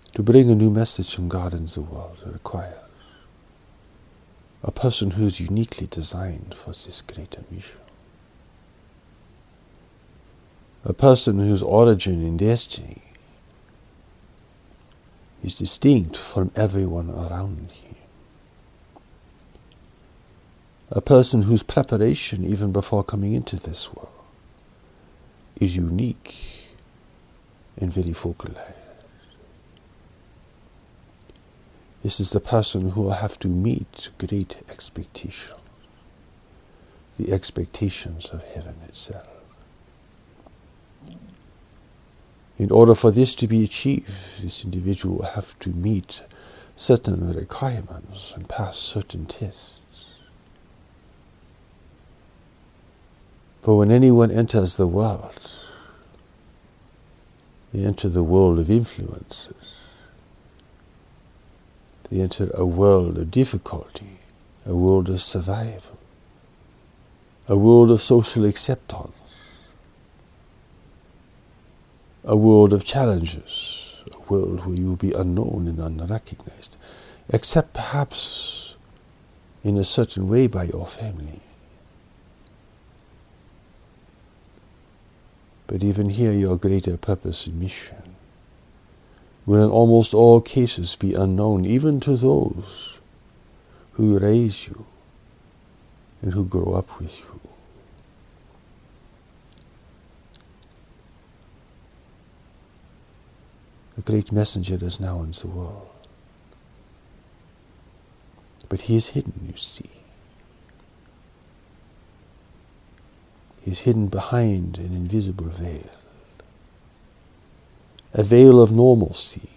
To bring a new message from God into the world requires a person who is uniquely designed for this greater mission. A person whose origin and destiny is distinct from everyone around him. A person whose preparation, even before coming into this world, is unique and very focalized. This is the person who will have to meet great expectations, the expectations of heaven itself. In order for this to be achieved, this individual will have to meet certain requirements and pass certain tests. For when anyone enters the world, they enter the world of influences. They enter a world of difficulty, a world of survival, a world of social acceptance, a world of challenges, a world where you will be unknown and unrecognized, except perhaps in a certain way by your family. But even here your greater purpose and mission will in almost all cases be unknown even to those who raise you and who grow up with you. A great messenger is now in the world. But he is hidden, you see. He is hidden behind an invisible veil. A veil of normalcy.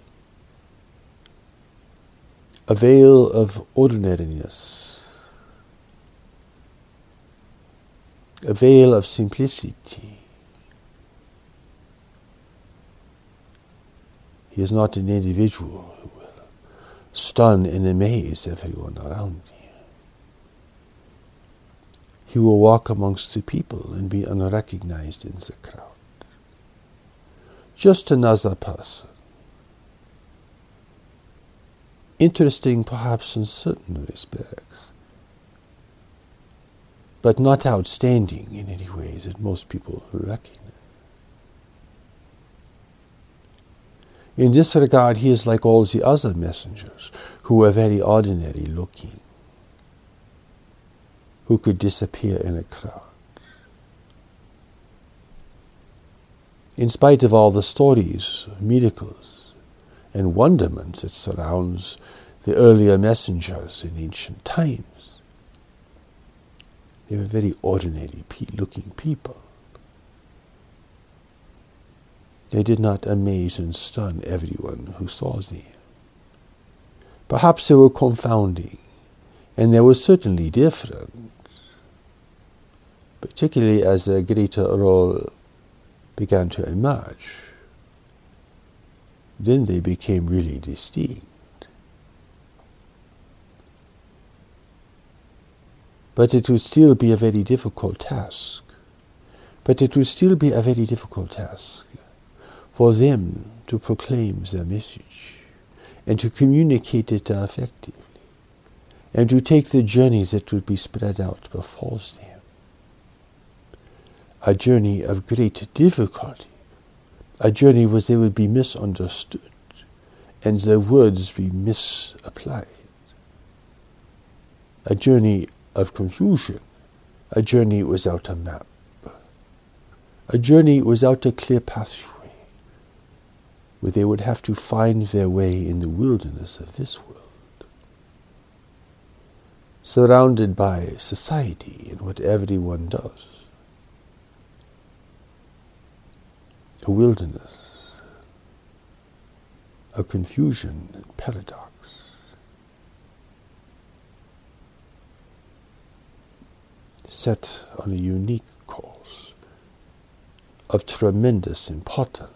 A veil of ordinariness. A veil of simplicity. He is not an individual who will stun and amaze everyone around him. He will walk amongst the people and be unrecognized in the crowd. Just another person. Interesting perhaps in certain respects, but not outstanding in any ways that most people recognize. In this regard, he is like all the other messengers who were very ordinary looking, who could disappear in a crowd. In spite of all the stories, miracles, and wonderments that surrounds the earlier messengers in ancient times, they were very ordinary looking people. They did not amaze and stun everyone who saw them. Perhaps they were confounding, and they were certainly different, particularly as a greater role began to emerge. Then they became really distinct. But it would still be a very difficult task. For them to proclaim their message and to communicate it effectively and to take the journey that would be spread out before them. A journey of great difficulty, a journey where they would be misunderstood and their words be misapplied. A journey of confusion, a journey without a map, a journey without a clear pathway, where they would have to find their way in the wilderness of this world, surrounded by society and what everyone does. A wilderness of confusion and paradox. Set on a unique course of tremendous importance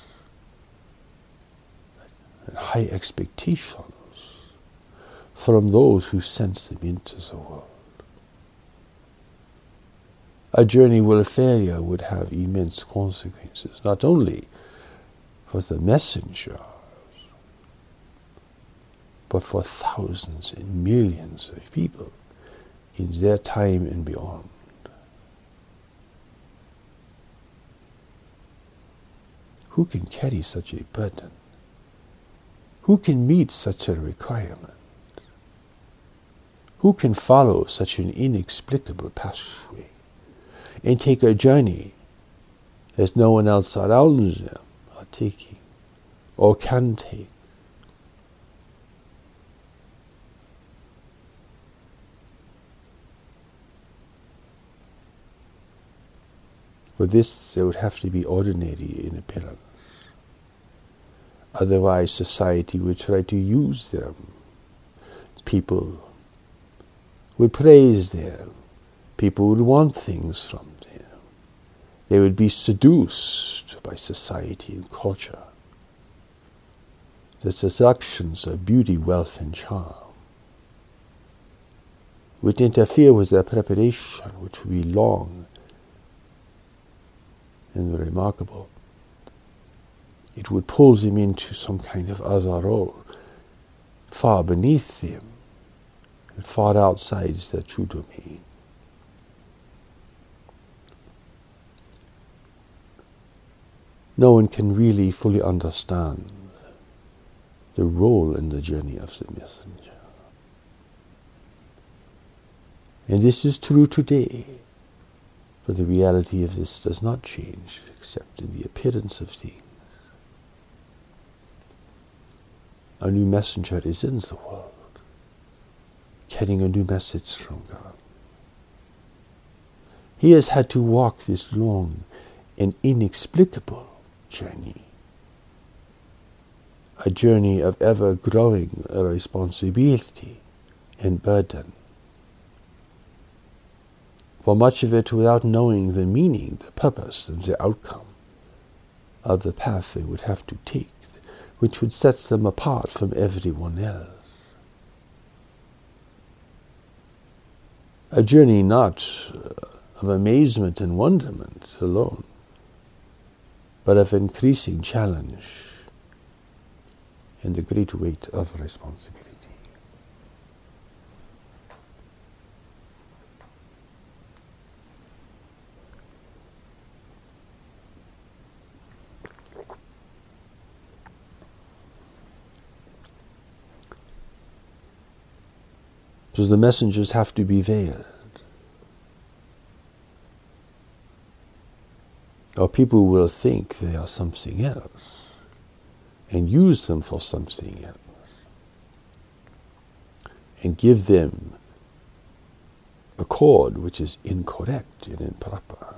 and high expectations from those who sent them into the world. A journey where failure would have immense consequences, not only for the messenger, but for thousands and millions of people in their time and beyond. Who can carry such a burden? Who can meet such a requirement? Who can follow such an inexplicable pathway and take a journey that no one else around them are taking or can take? For this, they would have to be ordinary in appearance. Otherwise, society would try to use them. People would praise them. People would want things from them. They would be seduced by society and culture. The seductions of beauty, wealth, and charm would interfere with their preparation, which would be long and remarkable. It would pull them into some kind of other role, far beneath them, and far outside their true domain. No one can really fully understand the role and the journey of the messenger. And this is true today. For the reality of this does not change except in the appearance of things. A new messenger is in the world, carrying a new message from God. He has had to walk this long and inexplicable journey, a journey of ever-growing responsibility and burden. For much of it without knowing the meaning, the purpose, and the outcome of the path they would have to take, which would set them apart from everyone else. A journey not of amazement and wonderment alone, but of increasing challenge and the great weight of responsibility. So the messengers have to be veiled. Or people will think they are something else and use them for something else and give them a code which is incorrect and improper.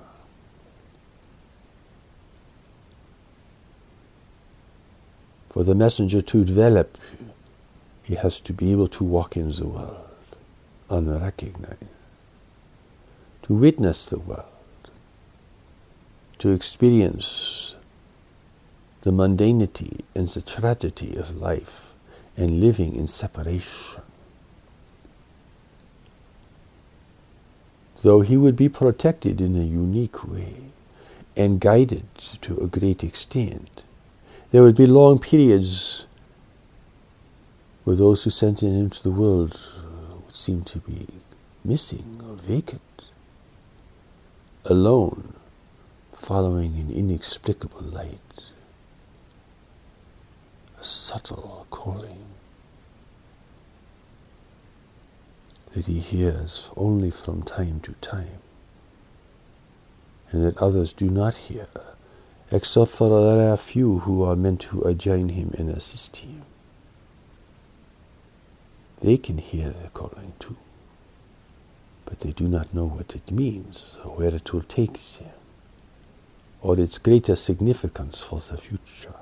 For the messenger to develop, he has to be able to walk in the world unrecognized, to witness the world, to experience the mundanity and the tragedy of life and living in separation. Though he would be protected in a unique way and guided to a great extent, there would be long periods where those who sent him into the world would seem to be missing or vacant, alone, following an inexplicable light, a subtle calling that he hears only from time to time, and that others do not hear, except for a rare few who are meant to join him and assist him. They can hear the calling too, but they do not know what it means or where it will take them, or its greater significance for the future.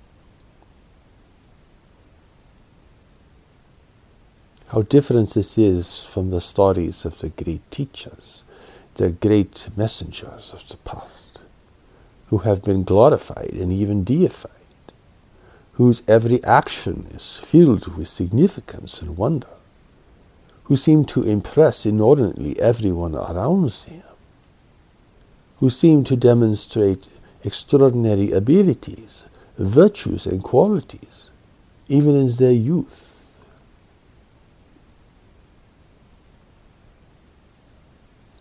How different this is from the stories of the great teachers, the great messengers of the past, who have been glorified and even deified, whose every action is filled with significance and wonder, who seem to impress inordinately everyone around them, who seem to demonstrate extraordinary abilities, virtues, and qualities, even in their youth.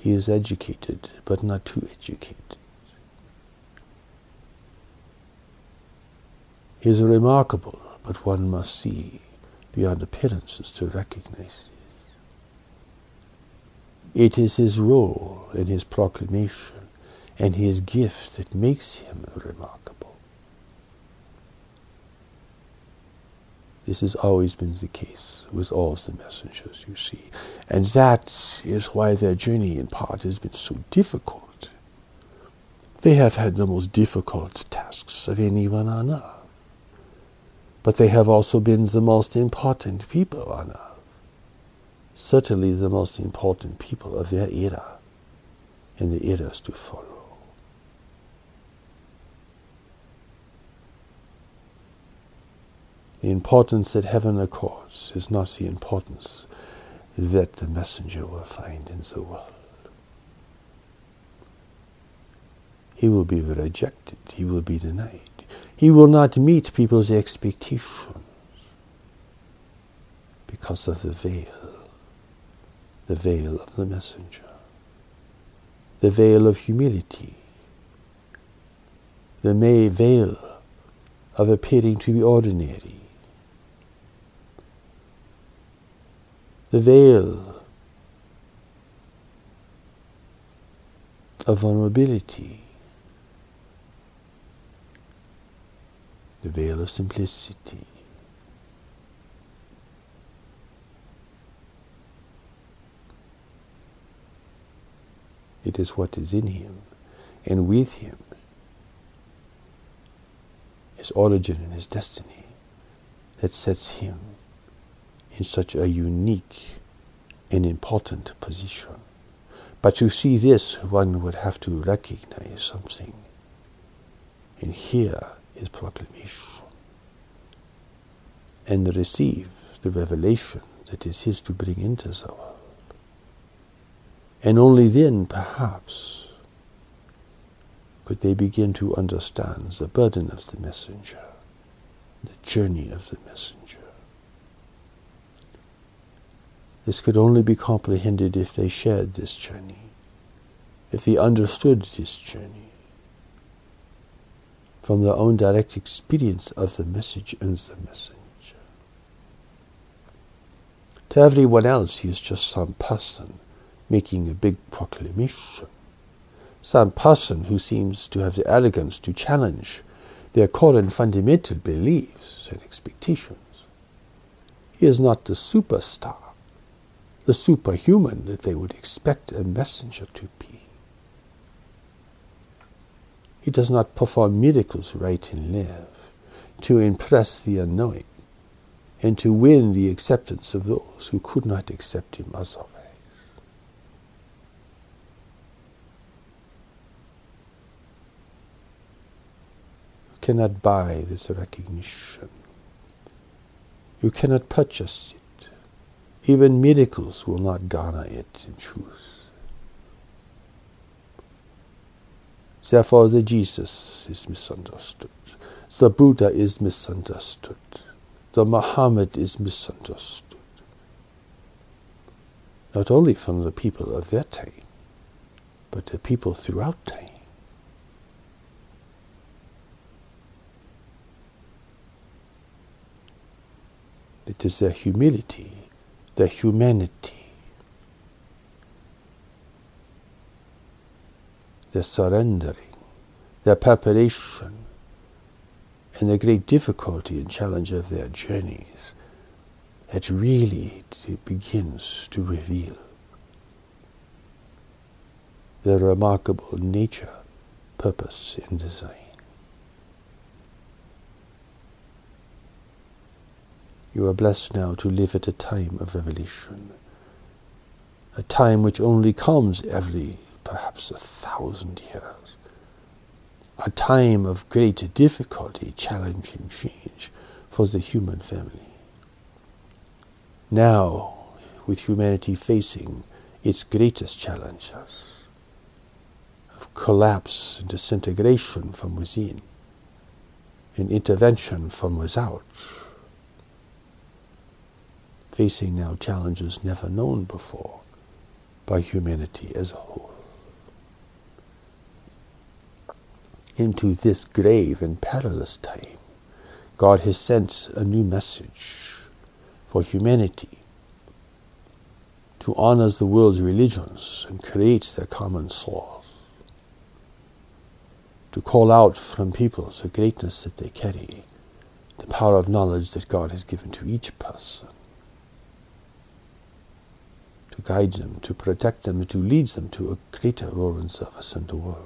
He is educated, but not too educated. He is remarkable, but one must see beyond appearances to recognize it. It is his role and his proclamation and his gift that makes him remarkable. This has always been the case with all the messengers, you see. And that is why their journey in part has been so difficult. They have had the most difficult tasks of anyone on earth. But they have also been the most important people on earth. Certainly the most important people of their era and the eras to follow. The importance that heaven accords is not the importance that the messenger will find in the world. He will be rejected. He will be denied. He will not meet people's expectations because of the veil of the messenger, the veil of humility, the veil of appearing to be ordinary, the veil of vulnerability, the veil of simplicity. It is what is in him and with him, his origin and his destiny, that sets him in such a unique and important position. But to see this, one would have to recognize something and hear his proclamation and receive the revelation that is his to bring into the world. And only then, perhaps, could they begin to understand the burden of the messenger, the journey of the messenger. This could only be comprehended if they shared this journey, if they understood this journey from their own direct experience of the message and the messenger. To everyone else, he is just some person making a big proclamation, some person who seems to have the arrogance to challenge their core and fundamental beliefs and expectations. He is not the superstar, the superhuman that they would expect a messenger to be. He does not perform miracles right and left to impress the unknowing and to win the acceptance of those who could not accept him otherwise. You cannot buy this recognition. You cannot purchase it. Even miracles will not garner it in truth. Therefore, the Jesus is misunderstood. The Buddha is misunderstood. The Muhammad is misunderstood. Not only from the people of their time, but the people throughout time. It is their humility, their humanity, their surrendering, their preparation, and the great difficulty and challenge of their journeys that really begins to reveal their remarkable nature, purpose, and design. You are blessed now to live at a time of revelation, a time which only comes every perhaps 1,000 years, a time of great difficulty, challenge, and change for the human family. Now, with humanity facing its greatest challenges of collapse and disintegration from within, and intervention from without, facing now challenges never known before by humanity as a whole. Into this grave and perilous time, God has sent a new message for humanity to honor the world's religions and create their common soul, to call out from people the greatness that they carry, the power of knowledge that God has given to each person, to guide them, to protect them, and to lead them to a greater role and service in the world.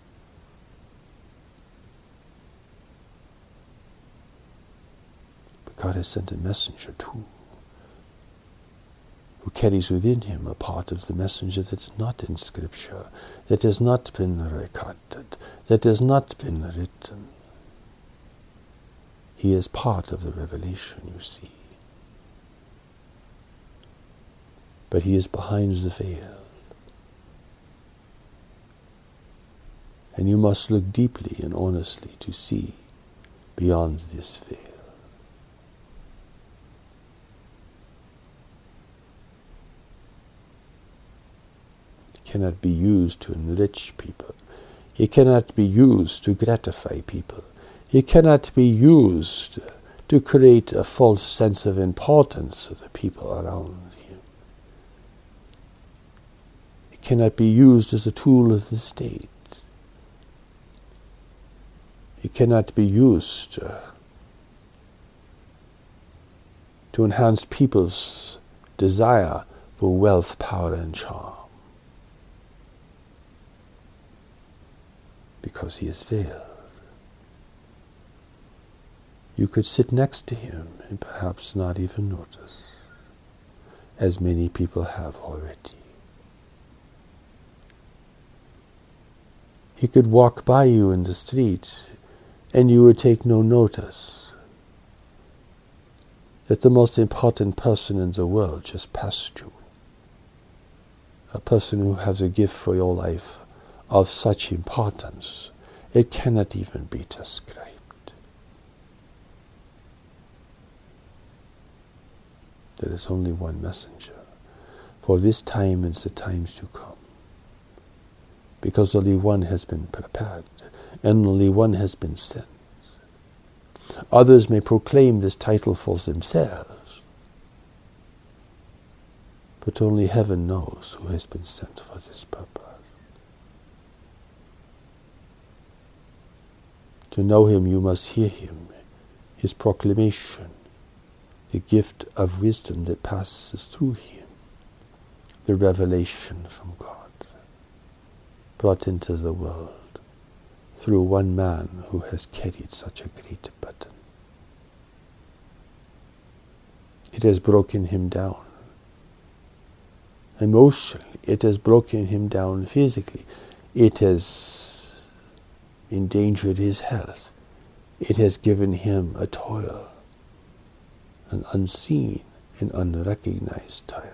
But God has sent a messenger too, who carries within him a part of the messenger that is not in Scripture, that has not been recorded, that has not been written. He is part of the revelation, you see. But he is behind the veil. And you must look deeply and honestly to see beyond this veil. It cannot be used to enrich people. It cannot be used to gratify people. It cannot be used to create a false sense of importance of the people around him. It cannot be used as a tool of the state. It cannot be used to enhance people's desire for wealth, power, and charm, because he is veiled. You could sit next to him and perhaps not even notice, as many people have already. He could walk by you in the street and you would take no notice that the most important person in the world just passed you. A person who has a gift for your life of such importance, it cannot even be described. There is only one messenger for this time and the times to come, because only one has been prepared and only one has been sent. Others may proclaim this title for themselves, but only heaven knows who has been sent for this purpose. To know him, you must hear him, his proclamation, the gift of wisdom that passes through him, the revelation from God, brought into the world through one man who has carried such a great burden. It has broken him down emotionally. It has broken him down physically. It has endangered his health. It has given him a toil, an unseen and unrecognized toil.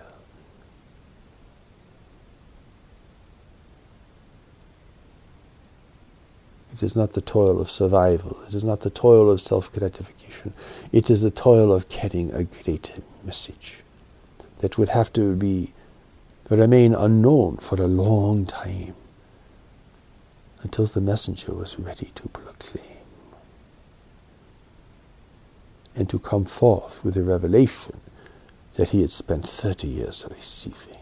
It is not the toil of survival. It is not the toil of self-gratification. It is the toil of carrying a great message that would have to remain unknown for a long time until the messenger was ready to proclaim and to come forth with the revelation that he had spent 30 years receiving.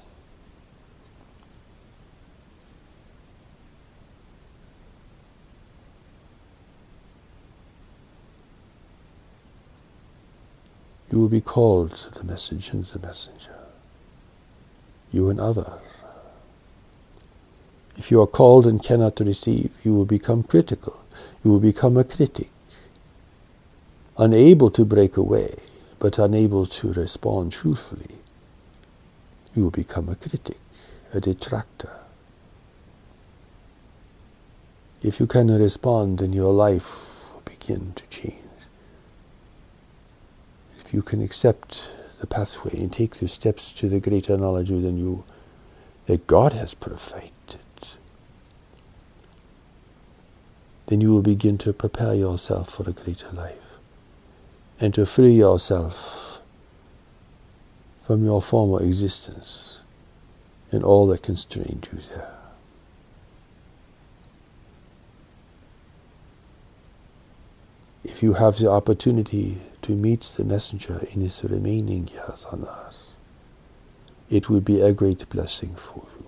You will be called to the message and the messenger, you and others. If you are called and cannot receive, you will become critical. You will become a critic, unable to break away, but unable to respond truthfully. You will become a critic, a detractor. If you can respond, then your life will begin to change. If you can accept the pathway and take the steps to the greater knowledge within you that God has provided, then you will begin to prepare yourself for a greater life and to free yourself from your former existence and all that constrained you there. If you have the opportunity to meet the messenger in his remaining years on earth, it will be a great blessing for you.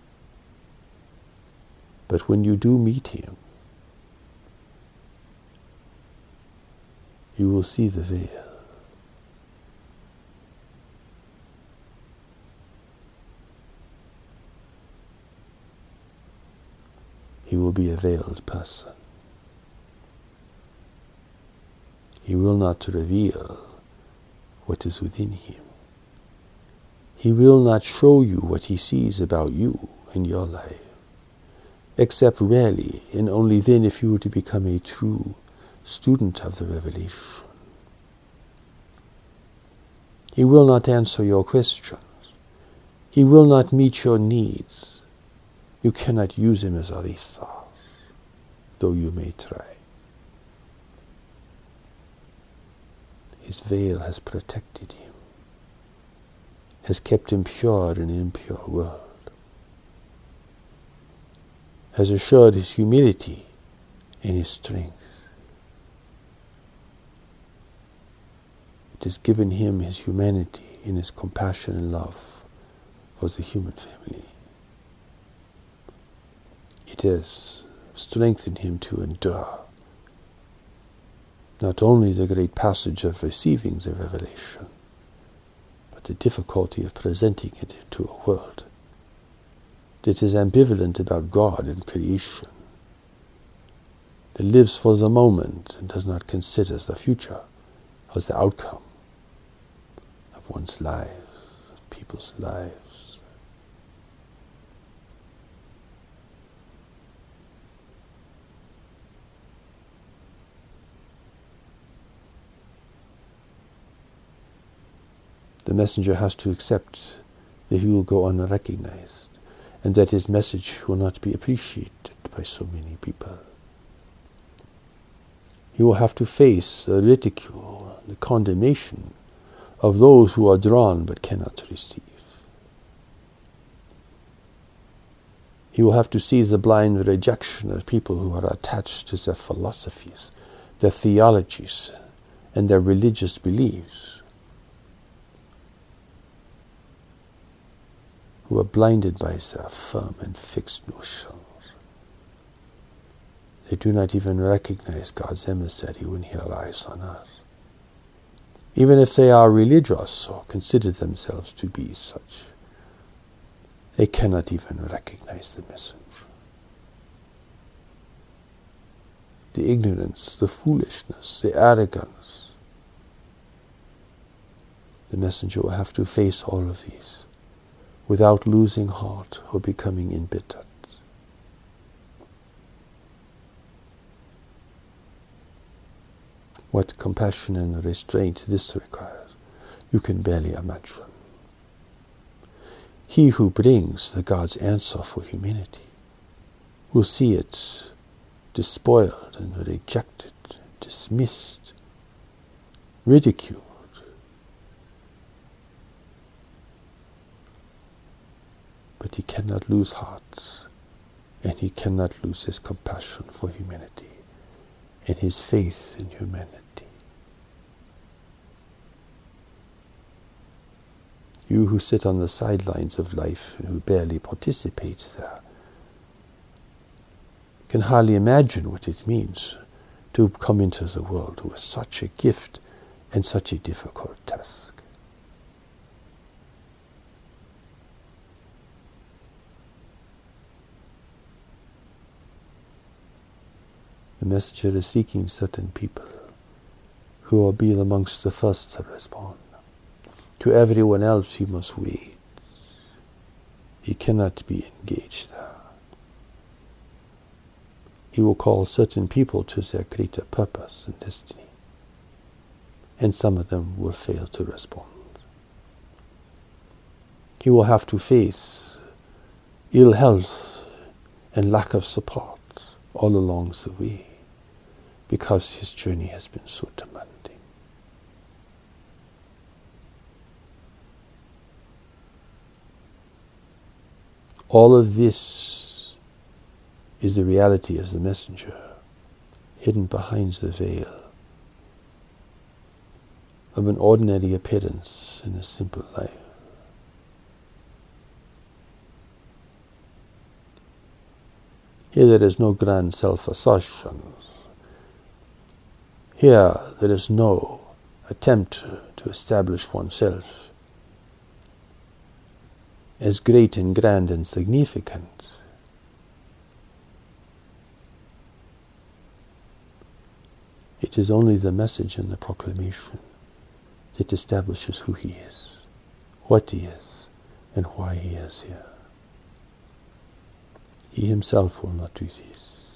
But when you do meet him, you will see the veil. He will be a veiled person. He will not reveal what is within him. He will not show you what he sees about you in your life, except rarely, and only then if you were to become a true student of the revelation. He will not answer your questions. He will not meet your needs. You cannot use him as a resource, though you may try. His veil has protected him, has kept him pure in an impure world, has assured his humility and his strength. It has given him his humanity and his compassion and love for the human family. It has strengthened him to endure not only the great passage of receiving the revelation, but the difficulty of presenting it to a world that is ambivalent about God and creation, that lives for the moment and does not consider the future as the outcome of one's lives, of people's lives. The messenger has to accept that he will go unrecognized and that his message will not be appreciated by so many people. He will have to face the ridicule, the condemnation of those who are drawn but cannot receive. He will have to see the blind rejection of people who are attached to their philosophies, their theologies, and their religious beliefs, who are blinded by their firm and fixed notions. They do not even recognize God's emissary when he arrives on earth. Even if they are religious or consider themselves to be such, they cannot even recognize the messenger. The ignorance, the foolishness, the arrogance, the messenger will have to face all of these without losing heart or becoming embittered. What compassion and restraint this requires, you can barely imagine. He who brings the God's answer for humanity will see it despoiled and rejected, dismissed, ridiculed. But he cannot lose heart, and he cannot lose his compassion for humanity and his faith in humanity. You who sit on the sidelines of life and who barely participate there can hardly imagine what it means to come into the world with such a gift and such a difficult task. The messenger is seeking certain people who will be amongst the first to respond. To everyone else he must wait. He cannot be engaged there. He will call certain people to their greater purpose and destiny, and some of them will fail to respond. He will have to face ill health and lack of support all along the way, because his journey has been so demanding. All of this is the reality of the messenger, hidden behind the veil of an ordinary appearance in a simple life. Here there is no grand self-assertion. Here there is no attempt to establish oneself as great and grand and significant. It is only the message and the proclamation that establishes who he is, what he is, and why he is here. He himself will not do this.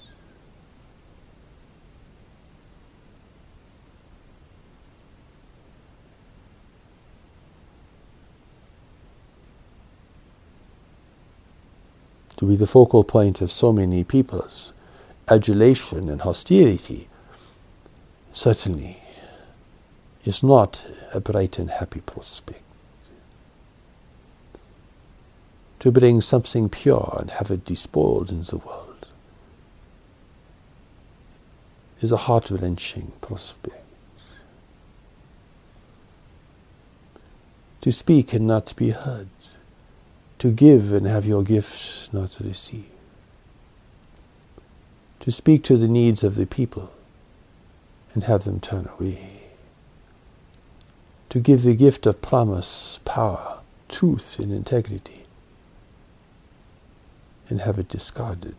To be the focal point of so many people's adulation and hostility certainly is not a bright and happy prospect. To bring something pure and have it despoiled in the world is a heart-wrenching prospect. To speak and not be heard, to give and have your gifts not received, to speak to the needs of the people and have them turn away, to give the gift of promise, power, truth, and integrity, and have it discarded.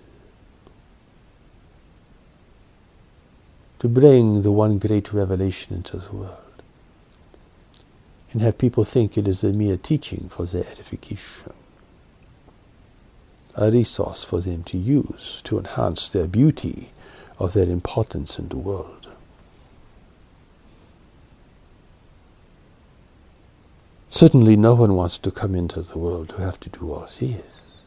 To bring the one great revelation into the world and have people think it is a mere teaching for their edification, a resource for them to use to enhance their beauty of their importance in the world. Certainly no one wants to come into the world to have to do all this.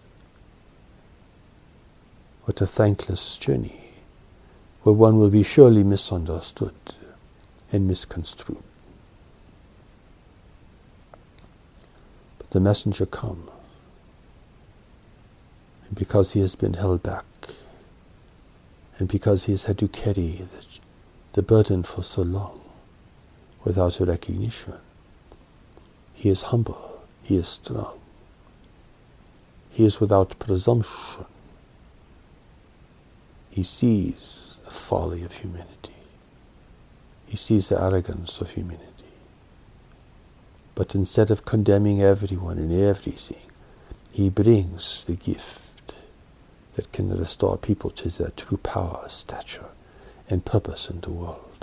What a thankless journey, where one will be surely misunderstood and misconstrued. But the messenger comes, and because he has been held back, and because he has had to carry the burden for so long without a recognition, he is humble, he is strong, he is without presumption. He sees the folly of humanity. He sees the arrogance of humanity. But instead of condemning everyone and everything, he brings the gift that can restore people to their true power, stature, and purpose in the world.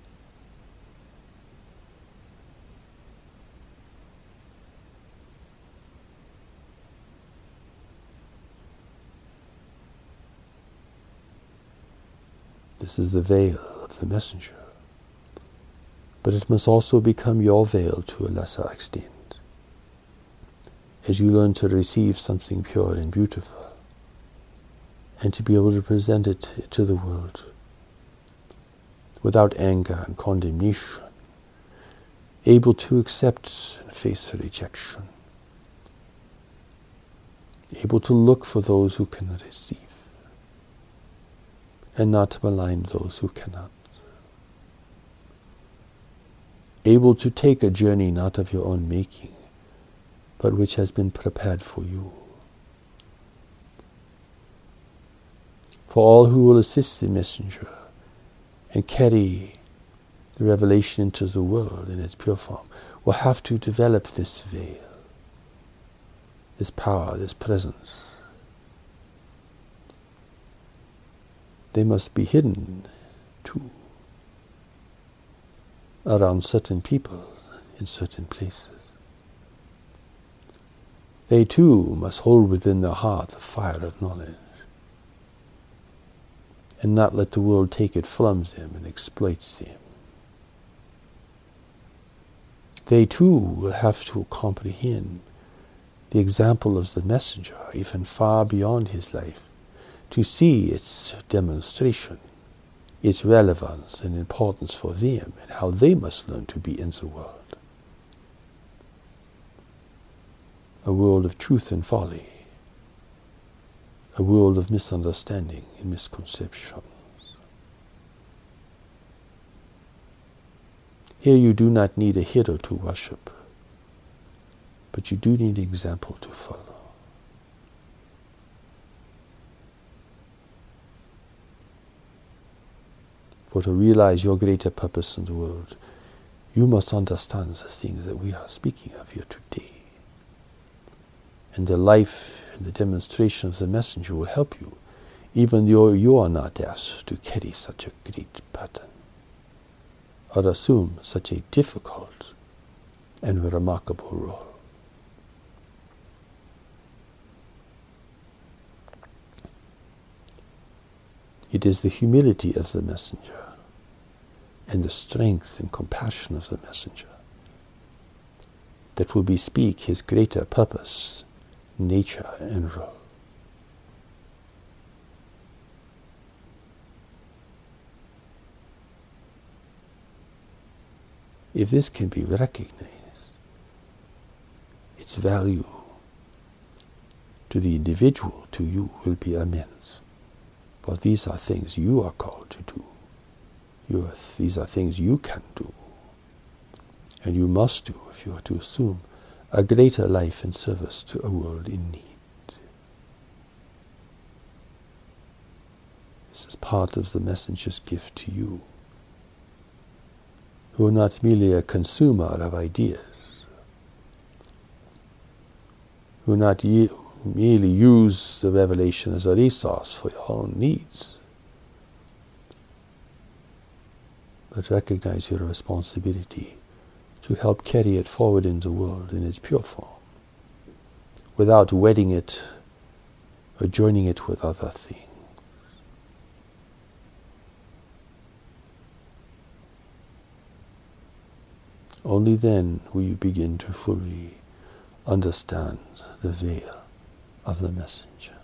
This is the veil of the messenger. But it must also become your veil to a lesser extent, as you learn to receive something pure and beautiful, and to be able to present it to the world without anger and condemnation, able to accept and face rejection, able to look for those who cannot receive, and not malign those who cannot. Able to take a journey not of your own making, but which has been prepared for you. For all who will assist the messenger and carry the revelation into the world in its pure form will have to develop this veil, this power, this presence. They must be hidden too, around certain people in certain places. They too must hold within their heart the fire of knowledge and not let the world take it from them and exploit them. They too will have to comprehend the example of the messenger, even far beyond his life, to see its demonstration, its relevance and importance for them, and how they must learn to be in the world. A world of truth and folly, a world of misunderstanding and misconceptions. Here you do not need a hero to worship, but you do need an example to follow. For to realize your greater purpose in the world, you must understand the things that we are speaking of here today. And the life and the demonstration of the messenger will help you, even though you are not asked to carry such a great burden, or assume such a difficult and remarkable role. It is the humility of the messenger and the strength and compassion of the messenger that will bespeak his greater purpose, nature, and role. If this can be recognized, its value to the individual, to you, will be immense. For these are things you are called to do. These are things you can do. And you must do if you are to assume a greater life and service to a world in need. This is part of the messenger's gift to you, who are not merely a consumer of ideas, who not merely use the revelation as a resource for your own needs, but recognize your responsibility to help carry it forward in the world in its pure form, without wedding it or joining it with other things. Only then will you begin to fully understand the veil of the messenger.